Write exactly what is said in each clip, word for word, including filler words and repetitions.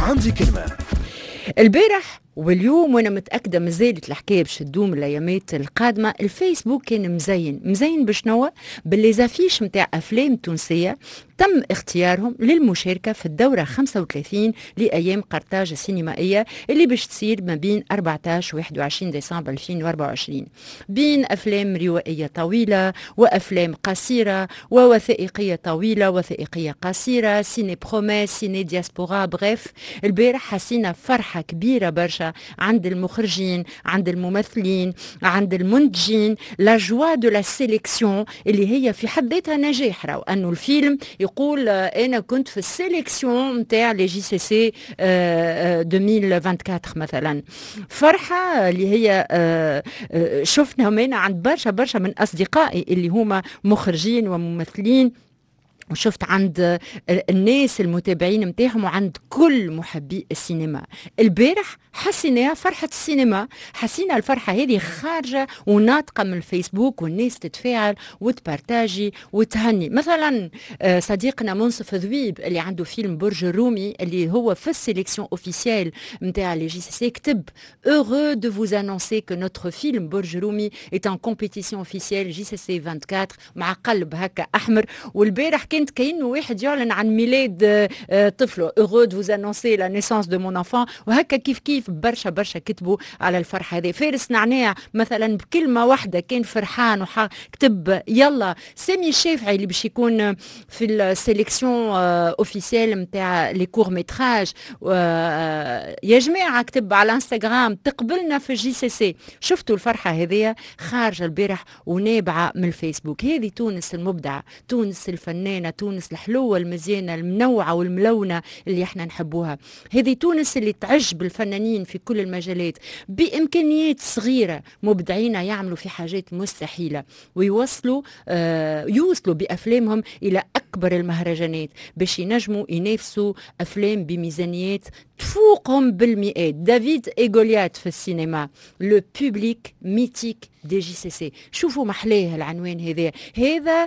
عندي كلمة. البارح واليوم وانا متاكده مازالت الحكايه باش تدوم الايامات القادمه. الفيسبوك كان مزين مزين بشنو؟ باللي زافيش نتاع افلام تونسيه تم اختيارهم للمشاركه في الدوره خمسة وثلاثين لايام قرطاج السينمائيه اللي باش تصير ما بين أربعة عشر و واحد وعشرين ديسمبر ألفين وأربعة وعشرين، بين افلام روائيه طويله وافلام قصيره ووثائقيه طويله وثائقيه قصيره، سيني بروميس، سيني دياسبورا. بغيف البارح حسينا فرحه كبيره برشا عند المخرجين، عند الممثلين، عند المنتجين. لا جوا دو لا سيليكسيون اللي هي في حد ذاتها نجاح، راهو انه الفيلم يقول انا كنت في السيليكسيون نتاع لي جي سي سي ألفين وأربعة وعشرين مثلا. فرحه اللي هي شفنا من عند برشا برشا من اصدقائي اللي هما مخرجين وممثلين، وشفت عند الناس المتابعين متاعهم وعند كل محبي السينما. البارح حسينا فرحة السينما، حسينا الفرحة هذه خارجة وناطقة من الفيسبوك، والناس تتفاعل وتبارتاجي وتهني. مثلا صديقنا منصف ذويب اللي عنده فيلم برج الرومي اللي هو في السيليكسيون اوفيسيال متاع لي جي سي سي، كتب heureux de vous annoncer que notre film برج رومي est en compétition officielle جي سي سي أربعة وعشرين مع قلب هكا أحمر. والبارح كانت كأنه واحد يعلن عن ميلاد طفله heureux de vous annoncer la naissance de mon enfant، وهكا كيف كيف برشا برشا كتبوا على الفرحة هذه. فارس نعناع مثلا بكلمة واحدة كان فرحان وكتب يلا. سامي الشافعي اللي باش يكون في السيليكسيون اوفيسيال متاع لي كور ميتراج يا جماعة كتب على انستغرام تقبلنا في الجي سي سي. شفتوا الفرحة هذه خارجة البارح ونابعة من الفيسبوك. هذه تونس المبدعة، تونس الفنانة، تونس الحلوة المزيانة المنوعة والملونة اللي احنا نحبوها. هذه تونس اللي تعج بالفنانين في كل المجالات بإمكانيات صغيرة، مبدعين يعملوا في حاجات مستحيلة ويوصلوا آه يوصلوا بأفلامهم إلى أكبر المهرجانات باش ينجموا ينافسوا أفلام بميزانيات تفوقهم بالمئات. دافيد إي غوليات في السينما، لو بوبليك ميتيك دي جي سي سي. شوفوا محلاه العنوان هذا، هذا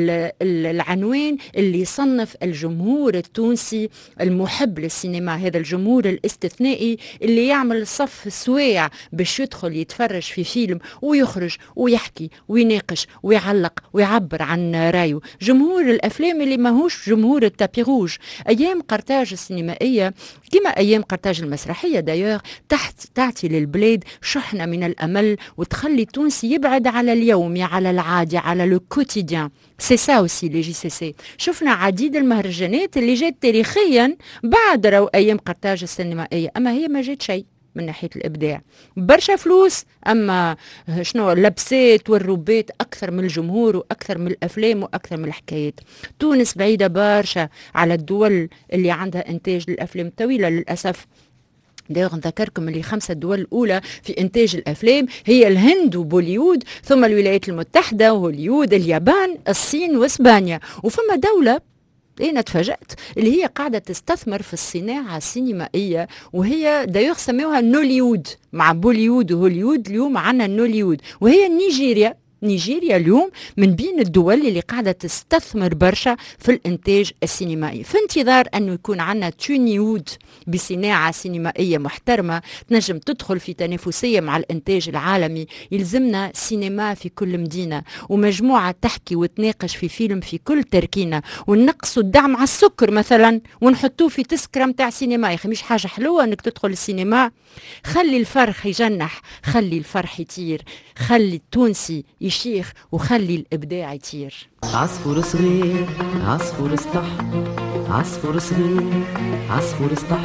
العنوان اللي يصنف الجمهور التونسي المحب للسينما، هذا الجمهور الاستثنائي اللي يعمل صف سواع باش يدخل يتفرج في فيلم ويخرج ويحكي ويناقش ويعلق ويعبر عن رايه. جمهور الأفلام اللي ماهوش جمهور التابي روج. أيام قرطاج السينمائية كما أيام قرطاج المسرحية دايوغ تحت تعطي للبلاد شحنة من الأمل وتخلي التونسي يبعد على اليومي، على العادي، على لو كوتيديان. سي سا اوسي لي جي سي سي. شفنا عديد المهرجانات اللي جات تاريخيا بعد رو أيام قرطاج السينمائية، أما هي ما جات شيء من ناحية الإبداع. برشا فلوس، أما شنو اللبسات والروبات أكثر من الجمهور وأكثر من الأفلام وأكثر من الحكايات. تونس بعيدة برشا على الدول اللي عندها إنتاج للأفلام الطويلة للأسف. دايوغ نذكركم اللي خمسة دول الأولى في إنتاج الأفلام هي الهند وبوليود، ثم الولايات المتحدة وهوليود، اليابان، الصين وإسبانيا. وفما دولة أنا تفاجأت اللي هي قاعدة تستثمر في الصناعة السينمائية، وهي دايوغ سموها نوليود مع بوليود وهوليود. اليوم عنا نوليود وهي نيجيريا. نيجيريا اليوم من بين الدول اللي قاعدة تستثمر برشا في الانتاج السينمائي، في انتظار أنه يكون عنا تونيود بصناعة سينمائية محترمة تنجم تدخل في تنافسية مع الانتاج العالمي. يلزمنا سينما في كل مدينة ومجموعة تحكي وتناقش في فيلم في كل تركينة، ونقصوا الدعم على السكر مثلا ونحطوه في تذكرة متاع سينما. يا أخي مش حاجة حلوة أنك تدخل السينما؟ خلي الفرح يجنح، خلي الفرح يطير، خلي التونسي يشيخ، وخلي الإبداع يطير. عصفور صغير عصفور سطح، عصفور صغير عصفور سطح،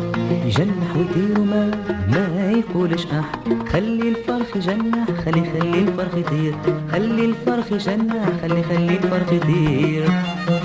يجنح ويطير وما ما يقولش أح. خلي الفرخ يجنح، خلي خلي الفرخ يطير، خلي الفرخ يجنح، خلي خلي الفرخ يطير.